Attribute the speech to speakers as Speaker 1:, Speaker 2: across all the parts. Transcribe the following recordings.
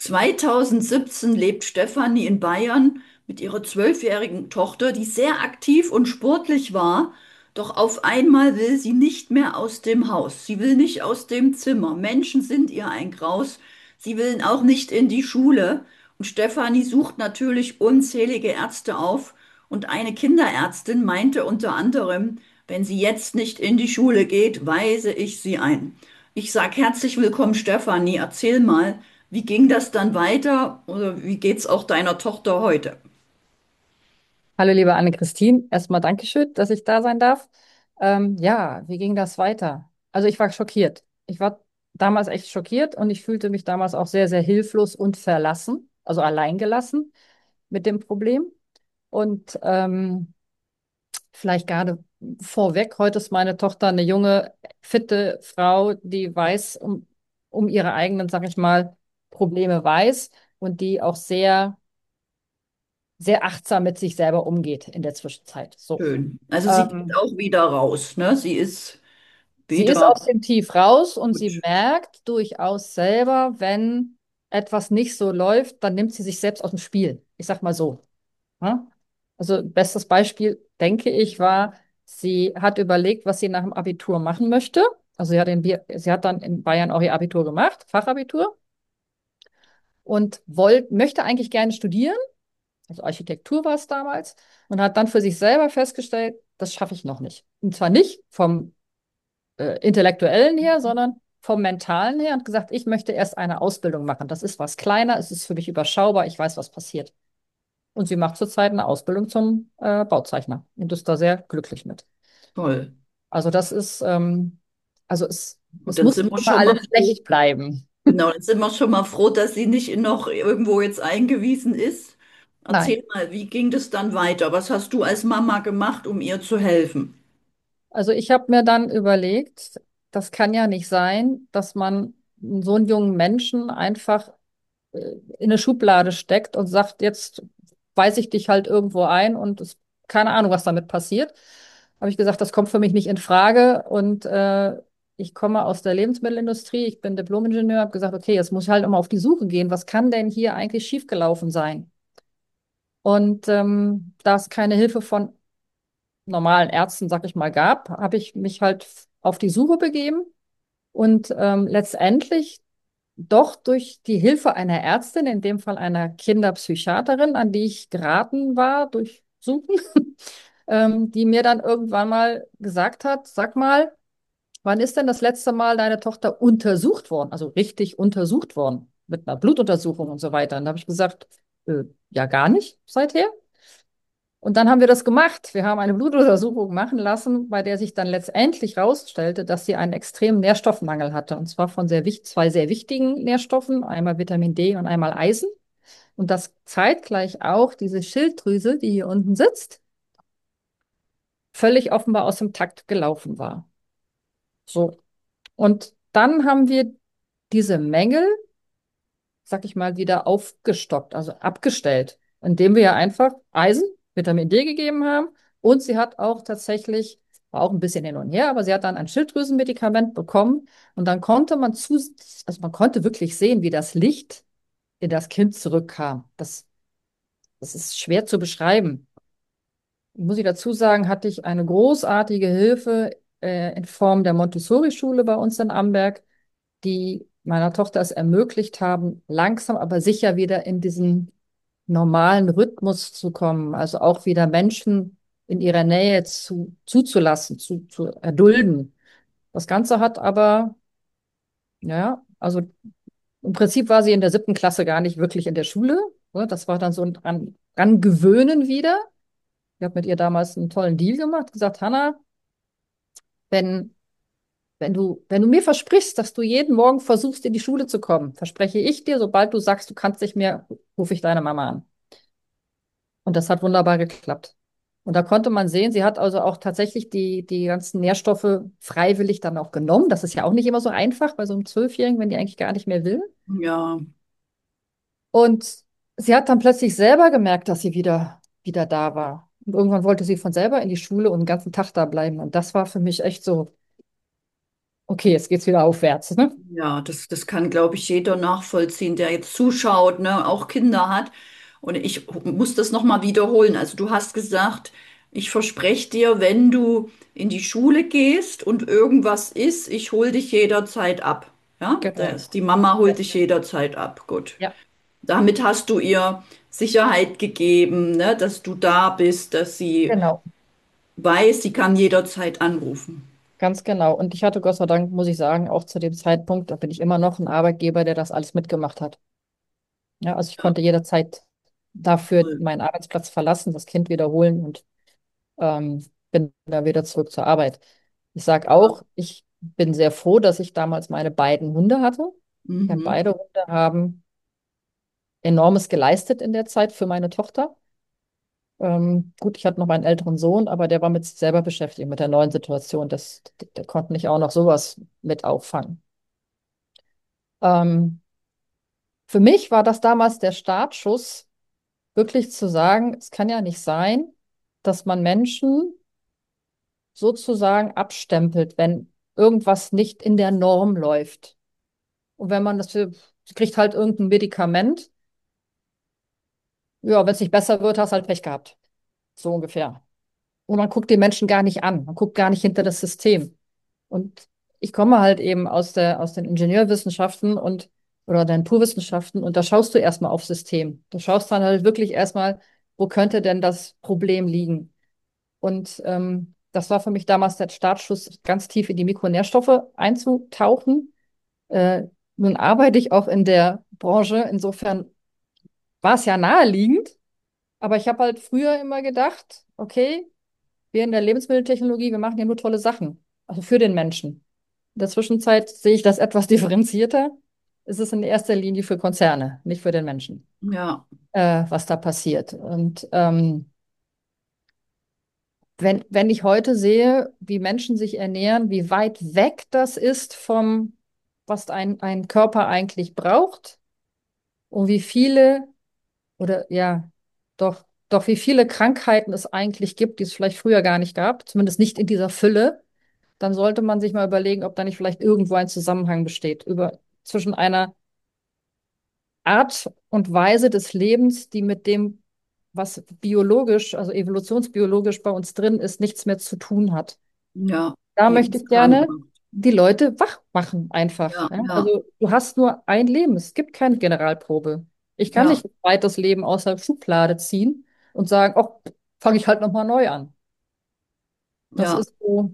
Speaker 1: 2017 lebt Stefanie in Bayern mit ihrer 12-jährigen Tochter, die sehr aktiv und sportlich war. Doch auf einmal will sie nicht mehr aus dem Haus. Sie will nicht aus dem Zimmer. Menschen sind ihr ein Graus. Sie will auch nicht in die Schule. Und Stefanie sucht natürlich unzählige Ärzte auf. Und eine Kinderärztin meinte unter anderem, wenn sie jetzt nicht in die Schule geht, weise ich sie ein. Ich sag herzlich willkommen, Stefanie. Erzähl mal, wie ging das dann weiter oder wie geht's auch deiner Tochter heute?
Speaker 2: Hallo, liebe Anne-Christine. Erstmal Dankeschön, dass ich da sein darf. Ja, wie ging das weiter? Also ich war schockiert. Ich war damals echt schockiert und ich fühlte mich damals auch sehr, sehr hilflos und verlassen, also alleingelassen mit dem Problem. Und vielleicht gerade vorweg, heute ist meine Tochter eine junge, fitte Frau, die weiß um ihre eigenen, sag ich mal, Probleme weiß und die auch sehr, sehr achtsam mit sich selber umgeht in der Zwischenzeit. So.
Speaker 1: Schön. Also sie geht
Speaker 2: Ähm,
Speaker 1: auch wieder raus, ne? Sie ist
Speaker 2: Sie ist
Speaker 1: wieder
Speaker 2: aus dem Tief raus und sie
Speaker 1: gut.
Speaker 2: merkt durchaus selber, wenn etwas nicht so läuft, dann nimmt sie sich selbst aus dem Spiel. Ich sag mal so. Ja? Also bestes Beispiel, denke ich, war, sie hat überlegt, was sie nach dem Abitur machen möchte. Also sie hat dann in Bayern auch ihr Abitur gemacht, Fachabitur, und möchte eigentlich gerne studieren. Also Architektur war es damals, und hat dann für sich selber festgestellt, das schaffe ich noch nicht. Und zwar nicht vom intellektuellen her, sondern vom mentalen her und gesagt, ich möchte erst eine Ausbildung machen. Das ist was kleiner, es ist für mich überschaubar, ich weiß, was passiert. Und sie macht zurzeit eine Ausbildung zum Bauzeichner und ist da sehr glücklich mit.
Speaker 1: Toll.
Speaker 2: Also das ist,
Speaker 1: Und
Speaker 2: es
Speaker 1: dann
Speaker 2: muss
Speaker 1: sind
Speaker 2: nicht
Speaker 1: wir
Speaker 2: immer
Speaker 1: schon mal
Speaker 2: alles
Speaker 1: froh.
Speaker 2: schlecht bleiben.
Speaker 1: Genau, dann sind wir schon mal froh, dass sie nicht noch irgendwo jetzt eingewiesen ist.
Speaker 2: Nein.
Speaker 1: Erzähl mal, wie ging das dann weiter? Was hast du als Mama gemacht, um ihr zu helfen?
Speaker 2: Also ich habe mir dann überlegt, das kann ja nicht sein, dass man so einen jungen Menschen einfach in eine Schublade steckt und sagt, jetzt weise ich dich halt irgendwo ein und keine Ahnung, was damit passiert. Habe ich gesagt, das kommt für mich nicht in Frage und ich komme aus der Lebensmittelindustrie, ich bin Diplom-Ingenieur, habe gesagt, okay, jetzt muss ich halt immer auf die Suche gehen, was kann denn hier eigentlich schiefgelaufen sein? Und da es keine Hilfe von normalen Ärzten, sag ich mal, gab, habe ich mich halt auf die Suche begeben und letztendlich doch durch die Hilfe einer Ärztin, in dem Fall einer Kinderpsychiaterin, an die ich geraten war durch Suchen, die mir dann irgendwann mal gesagt hat, sag mal, wann ist denn das letzte Mal deine Tochter untersucht worden? Also richtig untersucht worden, mit einer Blutuntersuchung und so weiter. Und da habe ich gesagt, ja gar nicht seither. Und dann haben wir das gemacht. Wir haben eine Blutuntersuchung machen lassen, bei der sich dann letztendlich herausstellte, dass sie einen extremen Nährstoffmangel hatte. Und zwar von zwei sehr wichtigen Nährstoffen, einmal Vitamin D und einmal Eisen. Und dass zeitgleich auch diese Schilddrüse, die hier unten sitzt, völlig offenbar aus dem Takt gelaufen war. So. Und dann haben wir diese Mängel, sag ich mal, wieder aufgestockt, also abgestellt, indem wir ja einfach Eisen, Vitamin D gegeben haben. Und sie hat auch tatsächlich, war auch ein bisschen hin und her, aber sie hat dann ein Schilddrüsenmedikament bekommen. Und dann konnte also man konnte wirklich sehen, wie das Licht in das Kind zurückkam. Das ist schwer zu beschreiben. Muss ich dazu sagen, hatte ich eine großartige Hilfe in Form der Montessori-Schule bei uns in Amberg, die meiner Tochter es ermöglicht haben, langsam aber sicher wieder in diesen normalen Rhythmus zu kommen, also auch wieder Menschen in ihrer Nähe zuzulassen, zu erdulden. Das Ganze hat aber, ja, also im Prinzip war sie in der 7. Klasse gar nicht wirklich in der Schule. Ne? Das war dann so ein dran gewöhnen wieder. Ich habe mit ihr damals einen tollen Deal gemacht, gesagt, Hanna, wenn wenn du mir versprichst, dass du jeden Morgen versuchst, in die Schule zu kommen, verspreche ich dir, sobald du sagst, du kannst nicht mehr, rufe ich deine Mama an. Und das hat wunderbar geklappt. Und da konnte man sehen, sie hat also auch tatsächlich die ganzen Nährstoffe freiwillig dann auch genommen. Das ist ja auch nicht immer so einfach bei so einem Zwölfjährigen, wenn die eigentlich gar nicht mehr will.
Speaker 1: Ja,
Speaker 2: Und sie hat dann plötzlich selber gemerkt, dass sie wieder da war. Und irgendwann wollte sie von selber in die Schule und den ganzen Tag da bleiben. Und das war für mich echt so, Okay, jetzt geht's wieder aufwärts, ne?
Speaker 1: Ja, das kann, glaube ich, jeder nachvollziehen, der jetzt zuschaut, ne, auch Kinder hat. Und ich muss das nochmal wiederholen. Also du hast gesagt, ich verspreche dir, wenn du in die Schule gehst und irgendwas ist, ich hole dich jederzeit ab. Ja,
Speaker 2: Genau.
Speaker 1: die Mama
Speaker 2: Ja,
Speaker 1: holt dich jederzeit ab. Gut.
Speaker 2: ja,
Speaker 1: Damit hast du ihr Sicherheit gegeben, ne, dass du da bist, dass sie
Speaker 2: genau.
Speaker 1: weiß, sie kann jederzeit anrufen.
Speaker 2: Ganz genau. Und ich hatte Gott sei Dank, muss ich sagen, auch zu dem Zeitpunkt, da bin ich immer noch ein Arbeitgeber, der das alles mitgemacht hat. Ja, also ich
Speaker 1: Ja,
Speaker 2: konnte jederzeit dafür
Speaker 1: toll.
Speaker 2: meinen Arbeitsplatz verlassen, das Kind wiederholen und bin dann wieder zurück zur Arbeit. Ich sage
Speaker 1: Ja.
Speaker 2: auch, ich bin sehr froh, dass ich damals meine beiden Hunde hatte. Denn
Speaker 1: Mhm.
Speaker 2: beide Hunde haben enormes geleistet in der Zeit für meine Tochter. Gut, ich hatte noch meinen älteren Sohn, aber der war mit sich selber beschäftigt, mit der neuen Situation. Der konnte nicht auch noch sowas mit auffangen. Ähm, für mich war das damals der Startschuss, wirklich zu sagen, es kann ja nicht sein, dass man Menschen sozusagen abstempelt, wenn irgendwas nicht in der Norm läuft. Und wenn man das, sie kriegt halt irgendein Medikament, ja, wenn es nicht besser wird, hast du halt Pech gehabt. So ungefähr. Und man guckt den Menschen gar nicht an. Man guckt gar nicht hinter das System. Und ich komme halt eben aus den Ingenieurwissenschaften oder den Naturwissenschaften und da schaust du erstmal aufs System. Du schaust dann halt wirklich erstmal, wo könnte denn das Problem liegen? Und das war für mich damals der Startschuss, ganz tief in die Mikronährstoffe einzutauchen. Äh, nun arbeite ich auch in der Branche, insofern war es ja naheliegend, aber ich habe halt früher immer gedacht, okay, wir in der Lebensmitteltechnologie, wir machen ja nur tolle Sachen, also für den Menschen. In der Zwischenzeit sehe ich das etwas differenzierter. Es ist in erster Linie für Konzerne, nicht für den Menschen,
Speaker 1: Ja,
Speaker 2: was da passiert. Und wenn ich heute sehe, wie Menschen sich ernähren, wie weit weg das ist vom, was ein Körper eigentlich braucht und wie viele oder ja, doch wie viele Krankheiten es eigentlich gibt, die es vielleicht früher gar nicht gab, zumindest nicht in dieser Fülle, dann sollte man sich mal überlegen, ob da nicht vielleicht irgendwo ein Zusammenhang besteht zwischen einer Art und Weise des Lebens, die mit dem, was biologisch, also evolutionsbiologisch bei uns drin ist, nichts mehr zu tun hat.
Speaker 1: ja,
Speaker 2: Da
Speaker 1: die
Speaker 2: möchte ich
Speaker 1: uns krank
Speaker 2: gerne
Speaker 1: macht.
Speaker 2: die Leute wach machen einfach.
Speaker 1: Ja,
Speaker 2: Ja?
Speaker 1: ja,
Speaker 2: Also du hast nur ein Leben, es gibt keine Generalprobe. Ich kann
Speaker 1: ja,
Speaker 2: nicht ein zweites Leben aus der Schublade ziehen und sagen, oh, fange ich halt nochmal neu an. Das
Speaker 1: ja,
Speaker 2: ist so,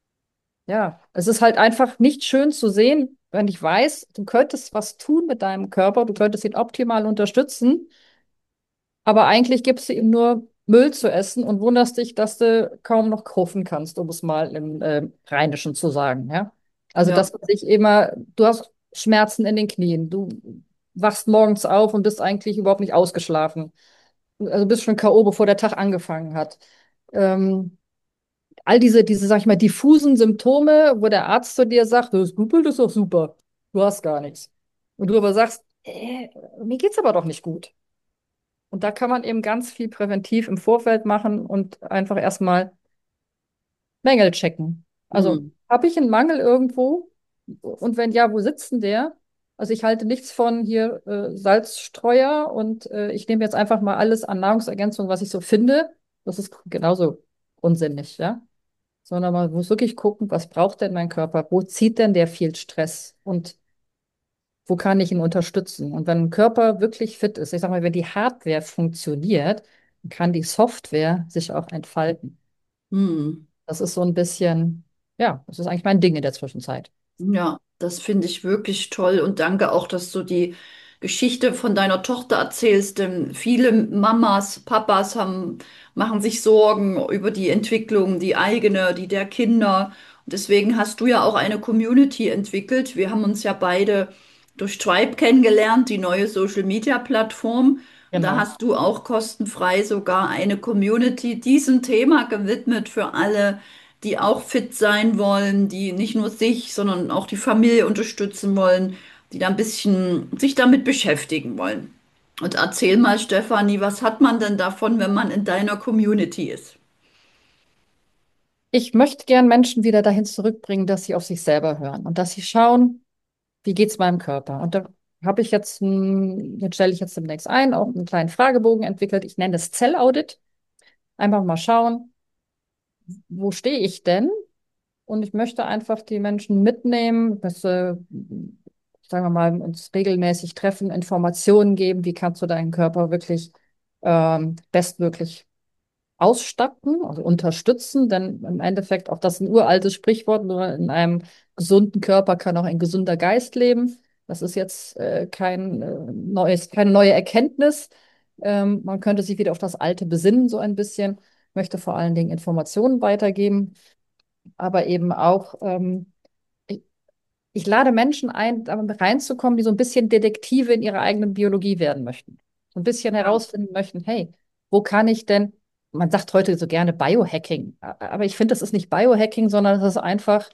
Speaker 2: ja, es ist halt einfach nicht schön zu sehen, wenn ich weiß, du könntest was tun mit deinem Körper, du könntest ihn optimal unterstützen, aber eigentlich gibst du ihm nur Müll zu essen und wunderst dich, dass du kaum noch kaufen kannst, um es mal im Rheinischen zu sagen, ja. Also,
Speaker 1: ja,
Speaker 2: dass man sich immer, du hast Schmerzen in den Knien, du wachst morgens auf und bist eigentlich überhaupt nicht ausgeschlafen. Also bist schon K.O., bevor der Tag angefangen hat. Ähm, all diese, sag ich mal, diffusen Symptome, wo der Arzt zu dir sagt, das Blutbild ist doch super, du hast gar nichts. Und du aber sagst, mir geht's aber doch nicht gut. Und da kann man eben ganz viel präventiv im Vorfeld machen und einfach erstmal Mängel checken. Also,
Speaker 1: hm,
Speaker 2: habe ich einen Mangel irgendwo? Und wenn ja, wo sitzt denn der? Also ich halte nichts von hier Salzstreuer und ich nehme jetzt einfach mal alles an Nahrungsergänzung, was ich so finde. Das ist genauso unsinnig, ja? Sondern man muss wirklich gucken, was braucht denn mein Körper? Wo zieht denn der viel Stress? Und wo kann ich ihn unterstützen? Und wenn ein Körper wirklich fit ist, ich sag mal, wenn die Hardware funktioniert, dann kann die Software sich auch entfalten.
Speaker 1: hm.
Speaker 2: Das ist so ein bisschen, ja, das ist eigentlich mein Ding in der Zwischenzeit.
Speaker 1: Ja, das finde ich wirklich toll und danke auch, dass du die Geschichte von deiner Tochter erzählst, denn viele Mamas, Papas machen sich Sorgen über die Entwicklung, die eigene, die der Kinder. Und deswegen hast du ja auch eine Community entwickelt. Wir haben uns ja beide durch Tribe kennengelernt, die neue Social-Media-Plattform. Und da
Speaker 2: Genau.
Speaker 1: hast du auch kostenfrei sogar eine Community diesem Thema gewidmet für alle, die auch fit sein wollen, die nicht nur sich, sondern auch die Familie unterstützen wollen, die da ein bisschen sich damit beschäftigen wollen. Und erzähl mal, Stefanie, was hat man denn davon, wenn man in deiner Community ist?
Speaker 2: Ich möchte gern Menschen wieder dahin zurückbringen, dass sie auf sich selber hören und dass sie schauen, wie geht's meinem Körper? Und da habe ich jetzt, den stelle ich jetzt demnächst ein, auch einen kleinen Fragebogen entwickelt. Ich nenne das Zellaudit. Einfach mal schauen, wo stehe ich denn? Und ich möchte einfach die Menschen mitnehmen, dass, sagen wir mal, uns regelmäßig treffen, Informationen geben, wie kannst du deinen Körper wirklich bestmöglich ausstatten, also unterstützen, denn im Endeffekt auch das ist ein uraltes Sprichwort, nur in einem gesunden Körper kann auch ein gesunder Geist leben. Das ist jetzt keine neue Erkenntnis. Man könnte sich wieder auf das Alte besinnen, so ein bisschen. Ich möchte vor allen Dingen Informationen weitergeben, aber eben auch ich, ich lade Menschen ein, da reinzukommen, die so ein bisschen Detektive in ihrer eigenen Biologie werden möchten. So ein bisschen
Speaker 1: Ja.
Speaker 2: herausfinden möchten, hey, wo kann ich denn, man sagt heute so gerne Biohacking, aber ich finde, das ist nicht Biohacking, sondern das ist einfach,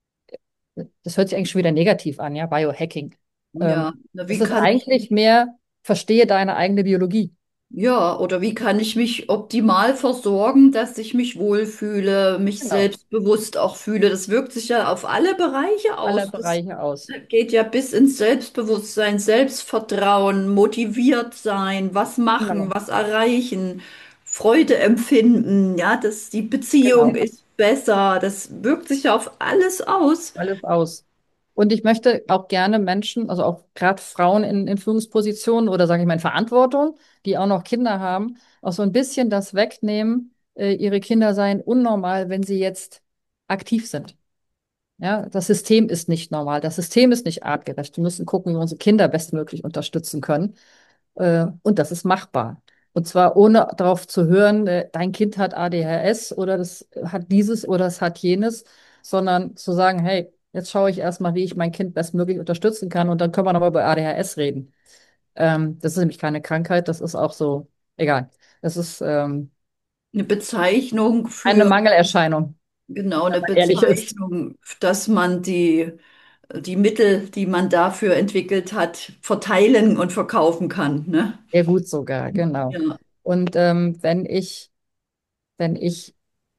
Speaker 2: das hört sich eigentlich schon wieder negativ an, ja, Biohacking.
Speaker 1: Ja, na,
Speaker 2: Es
Speaker 1: wie
Speaker 2: ist
Speaker 1: kann ich,
Speaker 2: eigentlich mehr, verstehe deine eigene Biologie.
Speaker 1: ja, oder wie kann ich mich optimal versorgen, dass ich mich wohlfühle, mich
Speaker 2: Genau.
Speaker 1: selbstbewusst auch fühle? Das wirkt sich ja auf alle Bereiche
Speaker 2: Alle
Speaker 1: aus. Das
Speaker 2: Bereiche aus.
Speaker 1: geht ja bis ins Selbstbewusstsein, Selbstvertrauen, motiviert sein, was machen,
Speaker 2: Genau.
Speaker 1: was erreichen, Freude empfinden, ja, dass die Beziehung
Speaker 2: Genau.
Speaker 1: ist besser. Das wirkt sich ja auf alles aus.
Speaker 2: Alles aus. Und ich möchte auch gerne Menschen, also auch gerade Frauen in Führungspositionen oder sage ich mal in Verantwortung, die auch noch Kinder haben, auch so ein bisschen das wegnehmen, ihre Kinder seien unnormal, wenn sie jetzt aktiv sind. Ja, das System ist nicht normal, das System ist nicht artgerecht. Wir müssen gucken, wie wir unsere Kinder bestmöglich unterstützen können. Und das ist machbar. Und zwar ohne darauf zu hören, dein Kind hat ADHS oder das hat dieses oder es hat jenes, sondern zu sagen, hey, jetzt schaue ich erstmal, wie ich mein Kind bestmöglich unterstützen kann und dann können wir nochmal über ADHS reden. Das ist nämlich keine Krankheit, das ist auch so, egal. Das ist
Speaker 1: Eine Bezeichnung
Speaker 2: eine
Speaker 1: für,
Speaker 2: Mangelerscheinung,
Speaker 1: genau,
Speaker 2: wenn
Speaker 1: eine
Speaker 2: man ehrlich ist.
Speaker 1: Bezeichnung, dass man die Mittel, die man dafür entwickelt hat, verteilen und verkaufen kann, ne?
Speaker 2: Sehr gut sogar, genau.
Speaker 1: Ja,
Speaker 2: Und wenn ich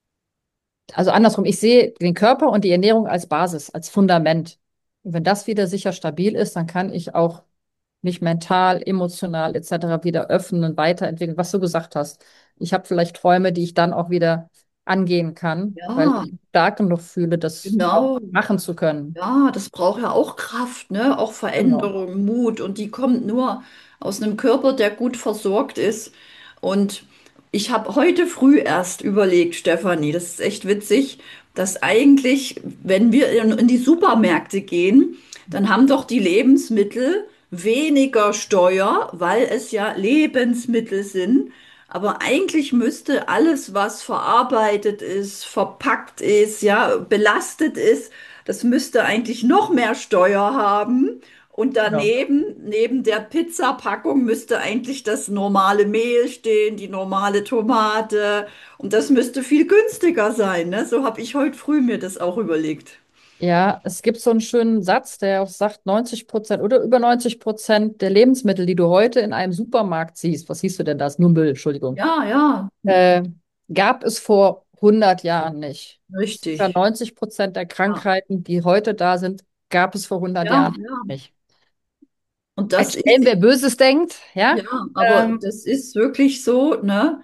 Speaker 2: also andersrum, ich sehe den Körper und die Ernährung als Basis, als Fundament. Und wenn das wieder sicher stabil ist, dann kann ich auch mich mental, emotional etc. wieder öffnen und weiterentwickeln, was du gesagt hast. Ich habe vielleicht Träume, die ich dann auch wieder angehen kann, weil
Speaker 1: ja,
Speaker 2: ich stark genug fühle, das auch
Speaker 1: genau.
Speaker 2: machen zu können.
Speaker 1: Ja, das braucht ja auch Kraft, ne? Auch
Speaker 2: Genau.
Speaker 1: Veränderung, Mut. Und die kommt nur aus einem Körper, der gut versorgt ist. Und ich habe heute früh erst überlegt, Stefanie, das ist echt witzig, dass eigentlich, wenn wir in die Supermärkte gehen, dann haben doch die Lebensmittel weniger Steuer, weil es ja Lebensmittel sind. Aber eigentlich müsste alles, was verarbeitet ist, verpackt ist, ja, belastet ist, das müsste eigentlich noch mehr Steuer haben. Und
Speaker 2: Genau.
Speaker 1: neben der Pizzapackung müsste eigentlich das normale Mehl stehen, die normale Tomate. Und das müsste viel günstiger sein, ne? So habe ich heute früh mir das auch überlegt.
Speaker 2: Ja, es gibt so einen schönen Satz, der auch sagt, 90% oder über 90% der Lebensmittel, die du heute in einem Supermarkt siehst, was siehst du denn da? Ist nur Müll, Entschuldigung.
Speaker 1: Ja, ja,
Speaker 2: Äh, gab es vor 100 Jahren nicht. Circa
Speaker 1: richtig.
Speaker 2: 90% der
Speaker 1: Ja,
Speaker 2: Krankheiten, die heute da sind, gab es vor 100
Speaker 1: ja,
Speaker 2: Jahren
Speaker 1: ja.
Speaker 2: nicht.
Speaker 1: Und
Speaker 2: Ein
Speaker 1: das
Speaker 2: Schelm,
Speaker 1: ist,
Speaker 2: wer Böses denkt, ja?
Speaker 1: ja, aber
Speaker 2: Ähm,
Speaker 1: das ist wirklich so, ne?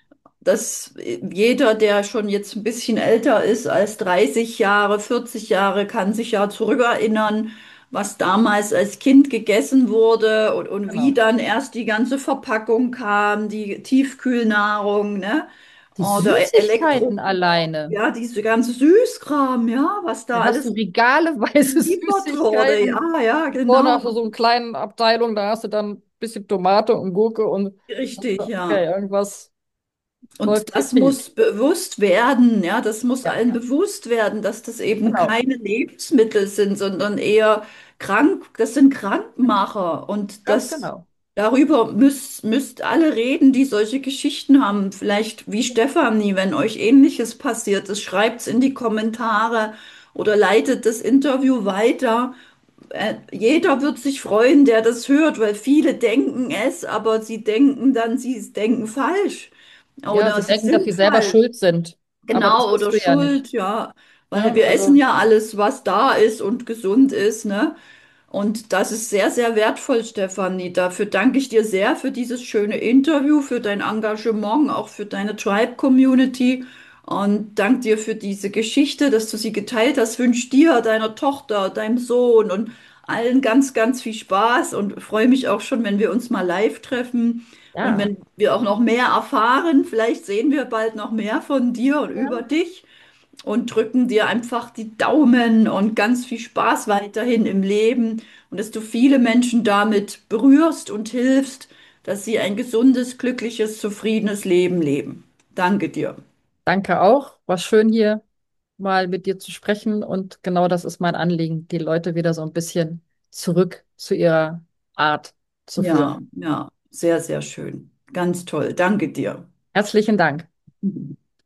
Speaker 1: Dass jeder, der schon jetzt ein bisschen älter ist als 30 Jahre, 40 Jahre, kann sich ja zurückerinnern, was damals als Kind gegessen wurde und wie
Speaker 2: genau.
Speaker 1: dann erst die ganze Verpackung kam, die Tiefkühlnahrung, ne?
Speaker 2: Die
Speaker 1: Oder
Speaker 2: Süßigkeiten alleine.
Speaker 1: ja, diese ganze Süßkram, ja, was da
Speaker 2: Da hast du
Speaker 1: alles
Speaker 2: Regale weiße
Speaker 1: geliefert wurde.
Speaker 2: Süßigkeiten.
Speaker 1: Ja, ja,
Speaker 2: Und vorne
Speaker 1: genau.
Speaker 2: hast du so eine kleine Abteilung, da hast du dann ein bisschen Tomate und Gurke und
Speaker 1: Richtig,
Speaker 2: okay,
Speaker 1: ja.
Speaker 2: irgendwas
Speaker 1: Und
Speaker 2: läuft hier
Speaker 1: das
Speaker 2: schief.
Speaker 1: muss bewusst werden, ja, das muss
Speaker 2: Ja,
Speaker 1: allen bewusst werden, dass das eben
Speaker 2: genau.
Speaker 1: keine Lebensmittel sind, sondern eher das sind Krankmacher. Und
Speaker 2: Ganz
Speaker 1: das
Speaker 2: genau.
Speaker 1: darüber müsst alle reden, die solche Geschichten haben. Vielleicht wie Stefanie, wenn euch Ähnliches passiert ist, schreibt's in die Kommentare oder leitet das Interview weiter. Jeder wird sich freuen, der das hört, weil viele denken es, aber sie denken dann, sie denken falsch
Speaker 2: Ja,
Speaker 1: oder
Speaker 2: sie
Speaker 1: sie
Speaker 2: denken, dass
Speaker 1: sind
Speaker 2: sie selber
Speaker 1: falsch.
Speaker 2: schuld sind. Aber das
Speaker 1: Genau,
Speaker 2: musst
Speaker 1: oder
Speaker 2: du ja nicht.
Speaker 1: Schuld, ja, weil
Speaker 2: Ne?
Speaker 1: wir essen
Speaker 2: Also,
Speaker 1: ja alles, was da ist und gesund ist, ne? Und das ist sehr, sehr wertvoll, Stefanie. Dafür danke ich dir sehr für dieses schöne Interview, für dein Engagement, auch für deine Tribe-Community und danke dir für diese Geschichte, dass du sie geteilt hast. Wünsche dir, deiner Tochter, deinem Sohn und allen ganz, ganz viel Spaß und freue mich auch schon, wenn wir uns mal live treffen und
Speaker 2: ja.
Speaker 1: wenn wir auch noch mehr erfahren. Vielleicht sehen wir bald noch mehr von dir und über
Speaker 2: Ja.
Speaker 1: dich und drücken dir einfach die Daumen und ganz viel Spaß weiterhin im Leben und dass du viele Menschen damit berührst und hilfst, dass sie ein gesundes, glückliches, zufriedenes Leben leben. Danke dir.
Speaker 2: Danke auch. War schön hier mal mit dir zu sprechen und genau das ist mein Anliegen, die Leute wieder so ein bisschen zurück zu ihrer Art zu
Speaker 1: Ja,
Speaker 2: führen.
Speaker 1: ja, sehr, sehr schön. Ganz toll. Danke dir.
Speaker 2: Herzlichen Dank.